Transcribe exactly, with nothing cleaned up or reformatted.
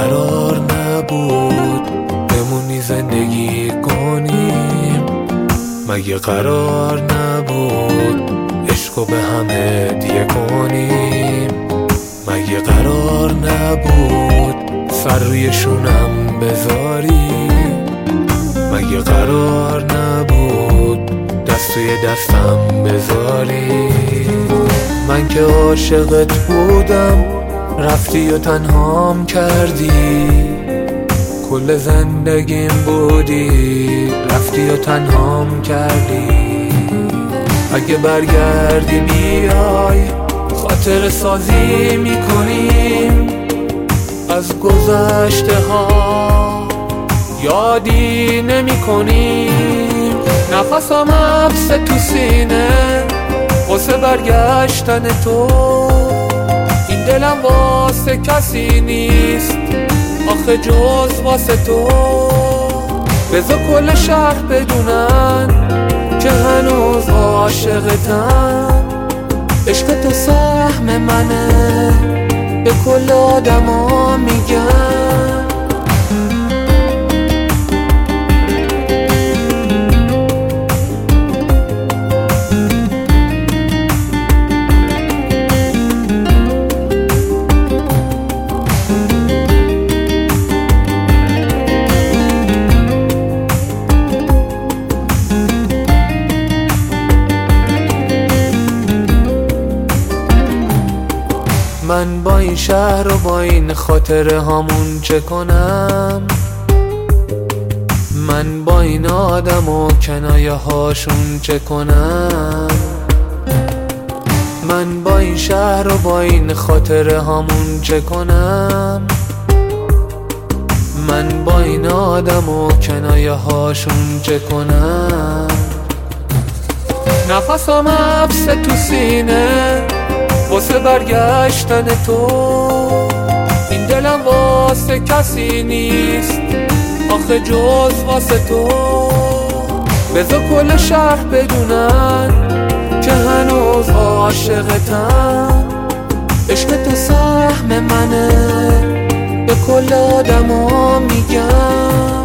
قرار نبود بمونی زندگی کنیم؟ مگه قرار نبود عشقو به هم هدیه کنیم؟ مگه قرار نبود سر روی شونم بذاری؟ مگه قرار نبود دست توی دستم بذاری؟ من که عاشقت بودم رفتی و تنهام کردی، کل زندگیم بودی رفتی و تنهام کردی. اگه برگردی بیای خاطر سازی میکنیم از گذشته ها، یادی نمی کنیم. نفسم حبس تو سینه واسه برگشتن تو، این دلم واسه کسی نیست آخه جز واسه تو. بذار کل شهر بدونن که هنوز عاشقتم، عشق تو سهم منه به کل آدما میگم. من با این شهر و با این خاطره هامون چه کنم؟ من با این آدم و کنایه هاشون چه کنم؟ من با این شهر و با این خاطره هامون چه کنم؟ من با این آدم و کنایه هاشون چه کنم؟ نفسم حبس تو سینه واسه برگشتن تو، این دلم واسه کسی نیست آخه جز واسه تو. بذار کل شهر بدونن که هنوز عاشقتم، عشق تو سهم منه به کل آدما میگم.